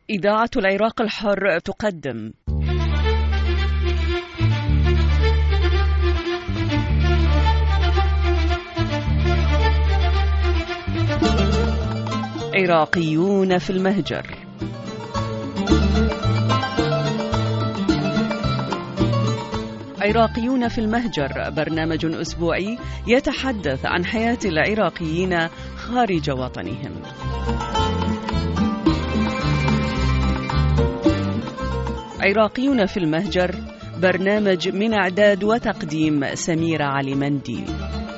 إذاعة العراق الحر تقدم عراقيون في المهجر. عراقيون في المهجر برنامج أسبوعي يتحدث عن حياة العراقيين خارج وطنهم. عراقيون في المهجر برنامج من إعداد وتقديم سميرة علي منديل.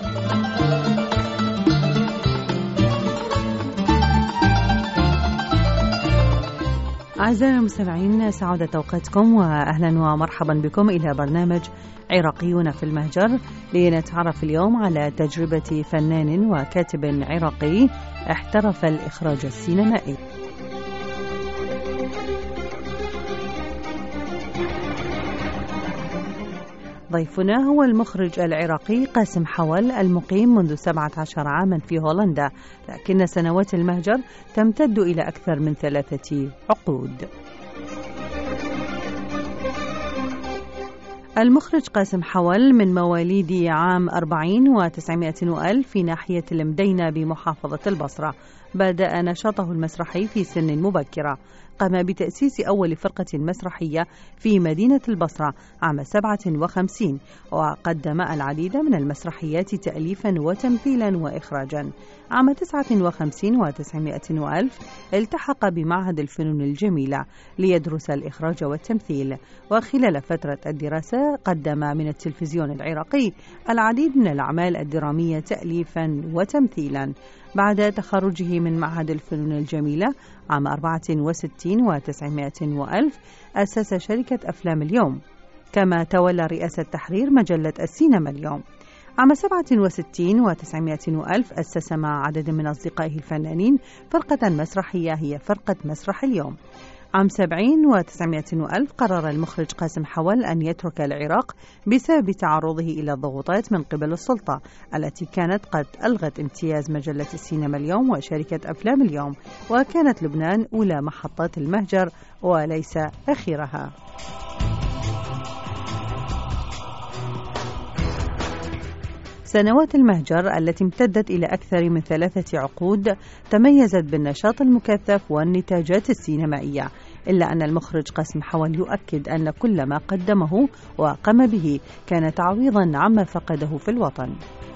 أعزائنا المستمعين، سعادة أوقاتكم وأهلا ومرحبا بكم إلى برنامج عراقيون في المهجر، لنتعرف اليوم على تجربة فنان وكاتب عراقي احترف الإخراج السينمائي. ضيفنا هو المخرج العراقي قاسم حول، المقيم منذ 17 عاما في هولندا، لكن سنوات المهجر تمتد إلى أكثر من 3 عقود. المخرج قاسم حول من مواليد عام 40 و900 وألف في ناحية المدينة بمحافظة البصرة. بدأ نشاطه المسرحي في سن مبكرة، قام بتأسيس أول فرقة مسرحية في مدينة البصرة عام 57، وقدم العديد من المسرحيات تأليفا وتمثيلا وإخراجا. عام 59 و900 وألف التحق بمعهد الفنون الجميلة ليدرس الإخراج والتمثيل، وخلال فترة الدراسة قدم من التلفزيون العراقي العديد من الأعمال الدرامية تأليفا وتمثيلا. بعد تخرجه من معهد الفنون الجميلة عام 64 و900 وألف أسس شركة أفلام اليوم، كما تولى رئاسة تحرير مجلة السينما اليوم. عام 67 و900 وألف أسس مع عدد من أصدقائه الفنانين فرقة مسرحية هي فرقة مسرح اليوم. عام 70 و900 وألف قرر المخرج قاسم حول أن يترك العراق بسبب تعرضه إلى الضغوطات من قبل السلطة التي كانت قد ألغت امتياز مجلة السينما اليوم وشركة أفلام اليوم، وكانت لبنان أولى محطات المهجر وليس أخيرها. سنوات المهجر التي امتدت إلى أكثر من 3 عقود تميزت بالنشاط المكثف والنتاجات السينمائية، إلا أن المخرج قاسم حول يؤكد أن كل ما قدمه وقام به كان تعويضا عما فقده في الوطن.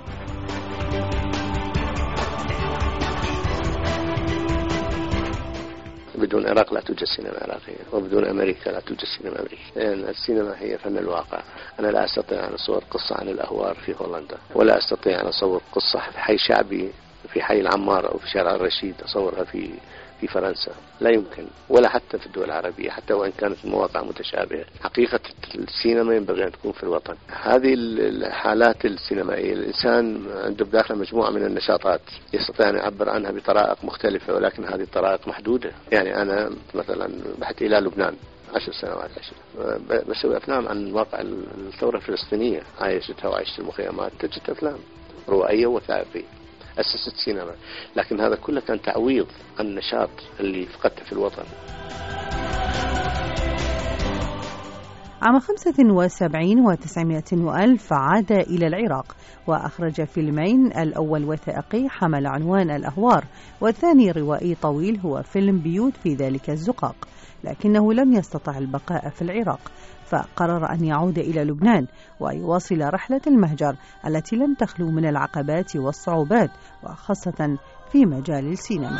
بدون العراق لا توجد سينما عراقية، وبدون أمريكا لا توجد سينما أمريكية، لأن السينما هي فن الواقع. أنا لا أستطيع أن أصور قصة عن الأهوار في هولندا، ولا أستطيع أن أصور قصة في حي شعبي في حي العمار أو في شارع الرشيد أصورها في فرنسا، لا يمكن، ولا حتى في الدول العربية، حتى وإن كانت المواقع متشابهة. حقيقة السينما ينبغي أن تكون في الوطن. هذه الحالات السينمائية الإنسان عنده بداخله مجموعة من النشاطات يستطيع أن يعبر عنها بطرائق مختلفة، ولكن هذه الطرائق محدودة. يعني أنا مثلا بحثت إلى لبنان 10 سنوات بسوي أفلام عن واقع الثورة الفلسطينية، عايشتها وعيشت المخيمات، تجد أفلام روائية وثائقية، أسست سينما، لكن هذا كله كان تعويض عن النشاط اللي فقدته في الوطن. عام 75 و900 وألف عاد إلى العراق وأخرج فيلمين، الأول وثائقي حمل عنوان الأهوار، والثاني روائي طويل هو فيلم بيوت في ذلك الزقاق، لكنه لم يستطع البقاء في العراق، فقرر أن يعود إلى لبنان ويواصل رحلة المهجر التي لم تخلو من العقبات والصعوبات، وخاصة في مجال السينما.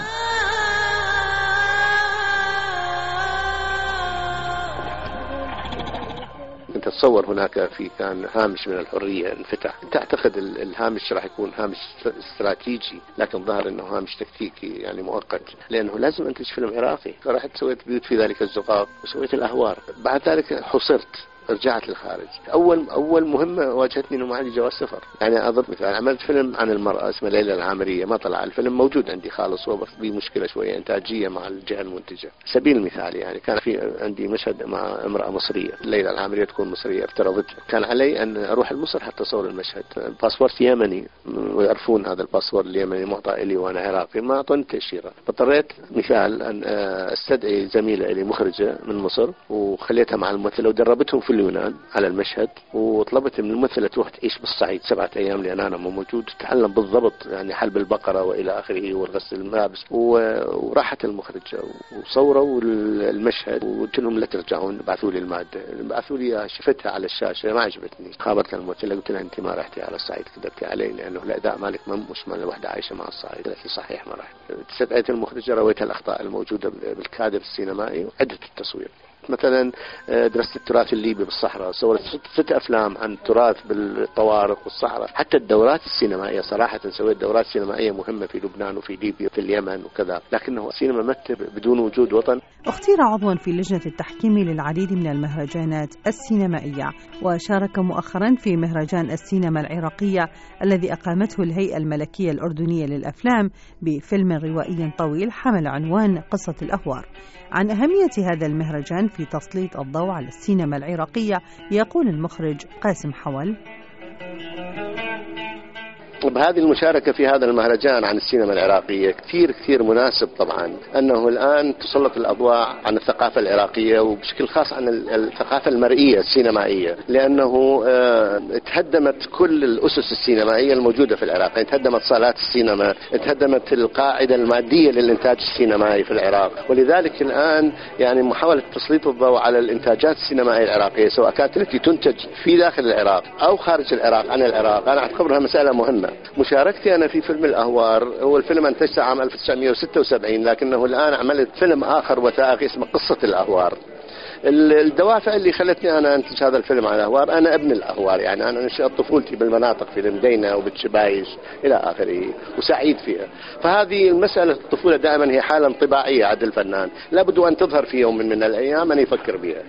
تتصور هناك كان هامش من الحرية انفتح. تعتقد الهامش راح يكون هامش استراتيجي، لكن ظهر انه هامش تكتيكي، يعني مؤقت، لانه لازم انتج فيلم عراقي. فرحت سويت بيوت في ذلك الزقاق وسويت الاهوار. بعد ذلك حصرت رجعت للخارج. أول مهمة واجهتني إنه ما عندي جواز سفر. يعني أضرب مثال، عملت فيلم عن المرأة اسمه ليلى العامرية، ما طلع الفيلم، موجود عندي خالص، هو في مشكلة شوية إنتاجية مع الجهة المنتجة. سبيل المثال يعني كان في عندي مشهد مع امرأة مصرية، ليلى العامرية تكون مصرية، افترضت كان علي أن أروح لمصر حتى أصور المشهد. باسبورت يمني ويعرفون هذا الباسبورت اليمني معطى إلي وأنا عراقي، ما أعطوني تأشيرة. اضطريت مثال أن استدعي زميلة إلي مخرجة من مصر وخليتها مع الممثلة ودربتهم في اليونان على المشهد، وطلبت من الممثلة تروح تعيش بالصعيد 7 أيام لأن أنا مو موجود، تتعلم بالضبط يعني حلب البقرة وإلى آخره والغسل الملابس. وراحت المخرجة وصوروا المشهد وقلت لهم لا ترجعون، بعثوا لي المادة، بعثوا لي، شفتها على الشاشة ما عجبتني، خابرت الممثلة قلت لها أنت ما رحتي على الصعيد، كذبتي علي لأنه الأداء مالك مش مال الوحدة عايشة مع الصعيد. قالت لي صحيح ما رحت. استدعيت المخرجة، رويتها الأخطاء الموجودة بالكادر السينمائي وعدت التصوير. مثلا درست التراث الليبي بالصحراء، صورت 6 أفلام عن التراث بالطوارق والصحراء. حتى الدورات السينمائية صراحة سويت دورات سينمائية مهمة في لبنان وفي ليبيا وفي اليمن وكذا، لكنه السينما مت بدون وجود وطن. اختير عضوا في لجنة التحكيم للعديد من المهرجانات السينمائية، وشارك مؤخرا في مهرجان السينما العراقية الذي أقامته الهيئة الملكية الأردنية للأفلام بفيلم روائي طويل حمل عنوان قصة الأهوار. عن أهمية هذا المهرجان في تسليط الضوء على السينما العراقية يقول المخرج قاسم حول: بهذه المشاركة في هذا المهرجان عن السينما العراقية كثير مناسب طبعا أنه الآن تسلط الأضواء عن الثقافة العراقية وبشكل خاص عن الثقافة المرئية السينمائية، لأنه تهدمت كل الأسس السينمائية الموجودة في العراق. تهدمت صالات السينما، تهدمت القاعدة المادية للإنتاج السينمائي في العراق، ولذلك الآن يعني محاولة تسليط الضوء على الإنتاجات السينمائية العراقية سواء كانت التي تنتج في داخل العراق أو خارج العراق عن العراق، أنا أعتبرها مسألة مهمة. مشاركتي أنا في فيلم الأهوار، هو الفيلم أنتج عام 1976 لكنه الآن عملت فيلم آخر وثائقي اسمه قصة الأهوار. الدوافع اللي خلتني أنا أنتج هذا الفيلم عن الأهوار، أنا ابن الأهوار، يعني أنا نشأت طفولتي بالمناطق في المدينة وبالشبايش إلى آخره وسعيد فيها. فهذه المسألة الطفولة دائما هي حالة انطباعية عند الفنان لابد أن تظهر في يوم من الأيام أن يفكر بها.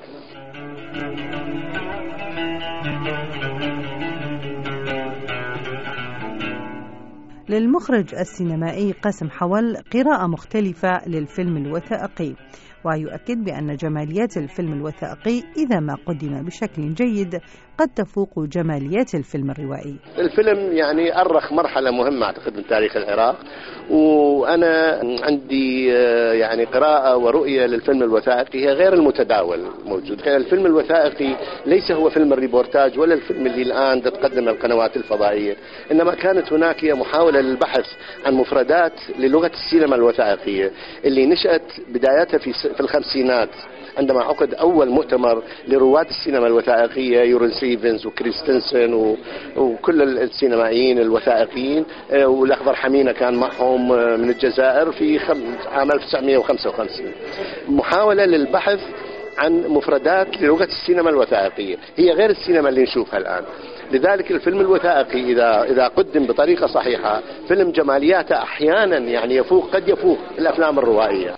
للمخرج السينمائي قاسم حول قراءة مختلفة للفيلم الوثائقي، ويؤكد بأن جماليات الفيلم الوثائقي إذا ما قدم بشكل جيد قد تفوق جماليات الفيلم الروائي. الفيلم يعني أرخ مرحلة مهمة أعتقد من تاريخ العراق، وأنا عندي يعني قراءة ورؤية للفيلم الوثائقي هي غير المتداول موجود. الفيلم الوثائقي ليس هو فيلم الريبورتاج ولا الفيلم اللي الآن تقدم القنوات الفضائية، إنما كانت هناك محاولة للبحث عن مفردات للغة السينما الوثائقية اللي نشأت بداياتها في الخمسينات عندما عقد أول مؤتمر لرواد السينما الوثائقية، يورن ستيفنز وكريستنسن وكل السينمائيين الوثائقيين، والأخضر حمينة كان معهم من الجزائر في عام 1955. محاولة للبحث عن مفردات للغة السينما الوثائقية هي غير السينما اللي نشوفها الآن. لذلك الفيلم الوثائقي إذا قدم بطريقة صحيحة فيلم جمالياته أحيانا يعني قد يفوق الأفلام الروائية.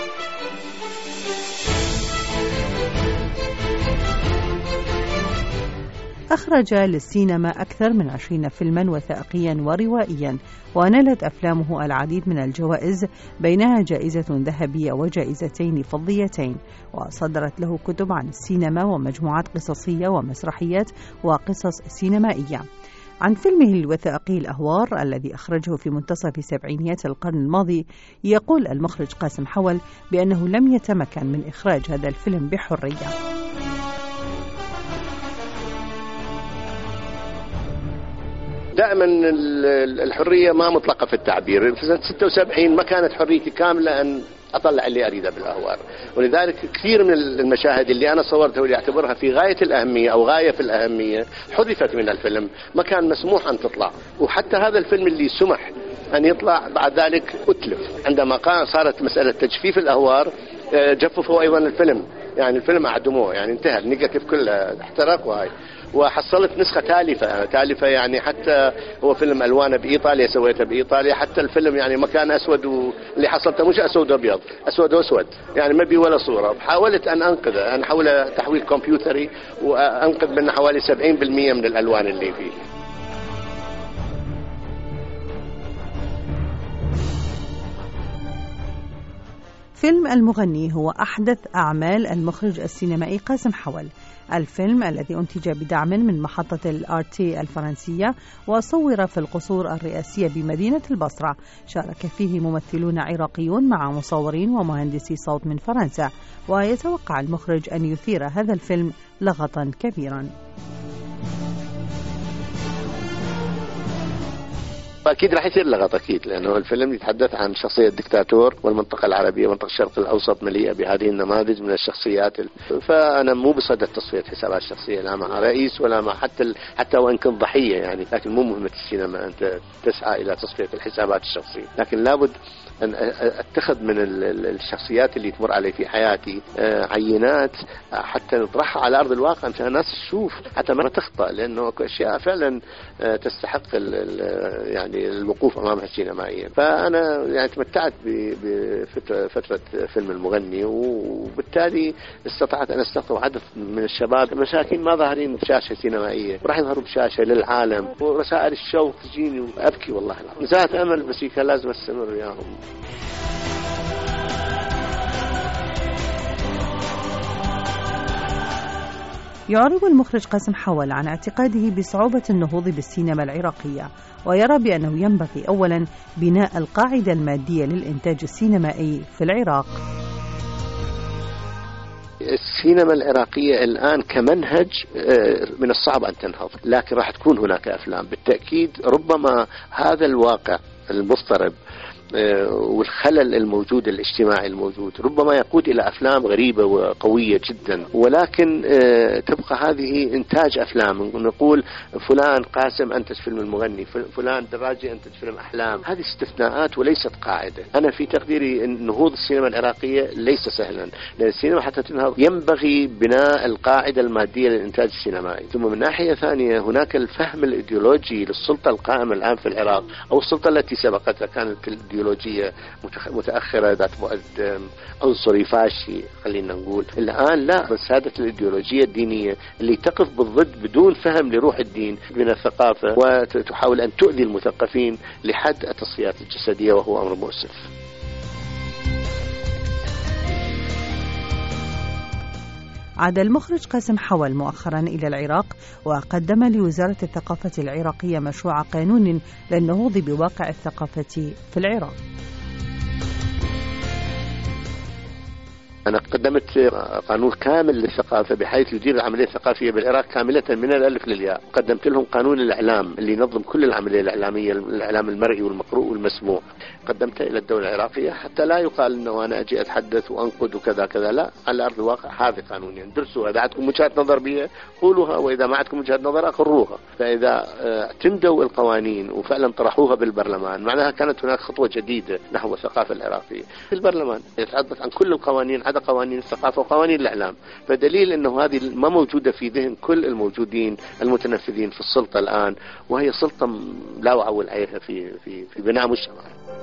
أخرج للسينما أكثر من 20 فيلما وثائقيا وروائيا، ونالت أفلامه العديد من الجوائز بينها جائزة ذهبية وجائزتين فضيتين، وصدرت له كتب عن السينما ومجموعات قصصية ومسرحيات وقصص سينمائية. عن فيلمه الوثائقي الأهوار الذي أخرجه في منتصف سبعينيات القرن الماضي يقول المخرج قاسم حول بأنه لم يتمكن من إخراج هذا الفيلم بحرية. دائما الحرية ما مطلقة في التعبير. في سنة 76 ما كانت حريتي كاملة أن أطلع اللي أريده بالأهوار، ولذلك كثير من المشاهد اللي أنا صورتها واللي أعتبرها في غاية الأهمية أو غاية في الأهمية حذفت من الفيلم، ما كان مسموح أن تطلع. وحتى هذا الفيلم اللي سمح أن يطلع بعد ذلك أتلف عندما صارت مسألة تجفيف الأهوار، جففوا أيضا الفيلم يعني الفيلم أعدموه، يعني انتهى، النيجاتيف كله احترق. وهاي وحصلت نسخة تالفة يعني، حتى هو فيلم ألوانه بإيطاليا، سويته بإيطاليا، حتى الفيلم يعني مكان أسود، واللي حصلته مش أسود أبيض، أسود وأسود، يعني ما بي ولا صورة. حاولت أن أنقذه، أن أحوله تحويل كمبيوتري وأنقذ منه حوالي 70% من الألوان اللي فيه. فيلم المغني هو أحدث أعمال المخرج السينمائي قاسم حول. الفيلم الذي أنتج بدعم من محطة الRT الفرنسية وصور في القصور الرئاسية بمدينة البصرة، شارك فيه ممثلون عراقيون مع مصورين ومهندسي صوت من فرنسا، ويتوقع المخرج أن يثير هذا الفيلم لغطا كبيرا. أكيد راح يصير لغط أكيد، لأنه الفيلم يتحدث عن شخصية دكتاتور، والمنطقة العربية ومنطقة الشرق الأوسط مليئة بهذه النماذج من الشخصيات. فأنا مو بصدد تصفية حسابات شخصية، لا مع رئيس ولا مع حتى وإن كنت ضحية يعني، لكن مو مهمة السينما أنت تسعى إلى تصفية الحسابات الشخصية، لكن لابد أن أتخذ من الشخصيات اللي تمر علي في حياتي عينات حتى نطرحها على أرض الواقع عشان الناس تشوف، حتى ما تخطأ، لأنه أشياء فعلا تستحق يعني الوقوف أمامها سينمائيا. فأنا يعني تمتعت بفترة فيلم المغني، وبالتالي استطعت أن استقطب عدد من الشباب مساكين ما ظاهرين بشاشة سينمائية، وراح يظهروا بشاشة للعالم، ورسائل الشوق تجيني وأبكي والله العظيم. زاد أمل بس كان لازم أستمر وياهم. يعرب المخرج قاسم حول عن اعتقاده بصعوبة النهوض بالسينما العراقية، ويرى بأنه ينبغي أولا بناء القاعدة المادية للإنتاج السينمائي في العراق. السينما العراقية الآن كمنهج من الصعب أن تنهض، لكن راح تكون هناك أفلام بالتأكيد. ربما هذا الواقع المضطرب والخلل الموجود الاجتماعي الموجود ربما يقود إلى أفلام غريبة وقوية جدا، ولكن تبقى هذه إنتاج أفلام. نقول فلان قاسم أنتج فيلم المغني، فلان دراجي أنتج فيلم أحلام. هذه استثناءات وليست قاعدة. أنا في تقديري أن نهوض السينما العراقية ليس سهلا، لأن السينما حتى تنهض ينبغي بناء القاعدة المادية للإنتاج السينمائي. ثم من ناحية ثانية هناك الفهم الإيديولوجي للسلطة القائمة الآن في العراق، أو السلطة التي سبقتها كانت إيديولوجية متأخرة ذات بعد عنصري فاشي خلينا نقول. الآن لا، سادة الإيديولوجية الدينية اللي تقف بالضد بدون فهم لروح الدين من الثقافة، وتحاول أن تؤذي المثقفين لحد التصفيات الجسدية، وهو أمر مؤسف. عاد المخرج قاسم حول مؤخرا إلى العراق، وقدم لوزارة الثقافة العراقية مشروع قانون للنهوض بواقع الثقافة في العراق. أنا قدمت قانون كامل للثقافة بحيث يدير العملية الثقافية بالعراق كاملة من الألف للياء. قدمت لهم قانون الإعلام اللي ينظم كل العملية الإعلامية، الإعلام المرئي والمقروء والمسموع. قدمته إلى الدولة العراقية حتى لا يقال أنه أنا أجي أتحدث وأنقد وكذا كذا، لا، على أرض الواقع هذه قانونيا درسوا. إذا عندكم وجهة نظر بها قولوها، وإذا ما عندكم وجهة نظر أقروها. فإذا تندوا القوانين وفعلا طرحوها بالبرلمان معناها كانت هناك خطوة جديدة نحو الثقافة العراقية. في البرلمان يتحدث عن كل القوانين عدا قوانين الثقافة وقوانين الإعلام، فدليل أنه هذه ما موجودة في ذهن كل الموجودين المتنفذين في السلطة الآن، وهي سلطة لا أعول عليها في بناء مجتمع.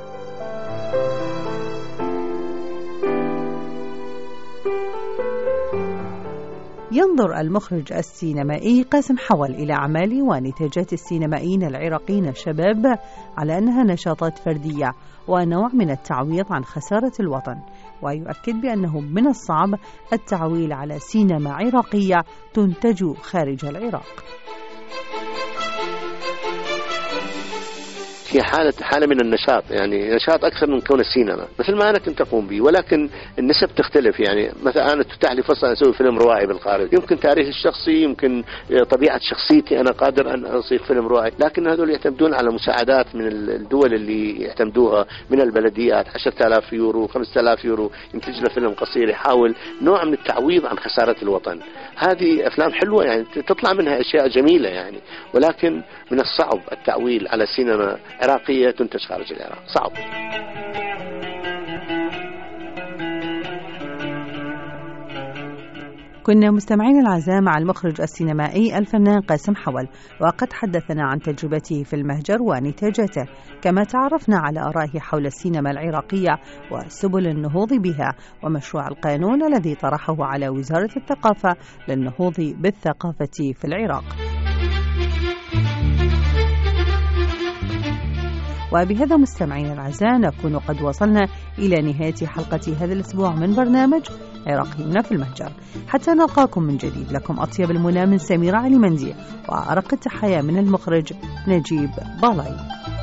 ينظر المخرج السينمائي قاسم حول إلى أعمال ونتاجات السينمائيين العراقيين الشباب على أنها نشاطات فردية ونوع من التعويض عن خسارة الوطن، ويؤكد بأنه من الصعب التعويل على سينما عراقية تنتج خارج العراق. هي حالة من النشاط، يعني نشاط أكثر من كون السينما مثل ما أنا كنت أقوم به، ولكن النسب تختلف. يعني مثلا أنا تتاح لي فرصة أسوي فيلم روائي بالخارج، يمكن تاريخ الشخصي، يمكن طبيعة شخصيتي أنا قادر أن أصيغ فيلم روائي، لكن هذول يعتمدون على مساعدات من الدول اللي يعتمدوها من البلديات، 10,000 يورو 5,000 يورو ينتج له فيلم قصير يحاول نوع من التعويض عن خسارة الوطن. هذه أفلام حلوة يعني تطلع منها أشياء جميلة يعني، ولكن من الصعب التعويل على سينما عراقية تنتج خارج العراق، صعب. كنا مستمعين الأعزاء مع المخرج السينمائي الفنان قاسم حول، وقد حدثنا عن تجربته في المهجر ونتاجاته، كما تعرفنا على آرائه حول السينما العراقية وسبل النهوض بها، ومشروع القانون الذي طرحه على وزارة الثقافة للنهوض بالثقافة في العراق. وبهذا مستمعين الأعزاء نكون قد وصلنا إلى نهاية حلقة هذا الأسبوع من برنامج عراقيون في المهجر. حتى نلقاكم من جديد، لكم أطيب المنى من سميرة علي مندي، وأرق التحية من المخرج نجيب بالاي.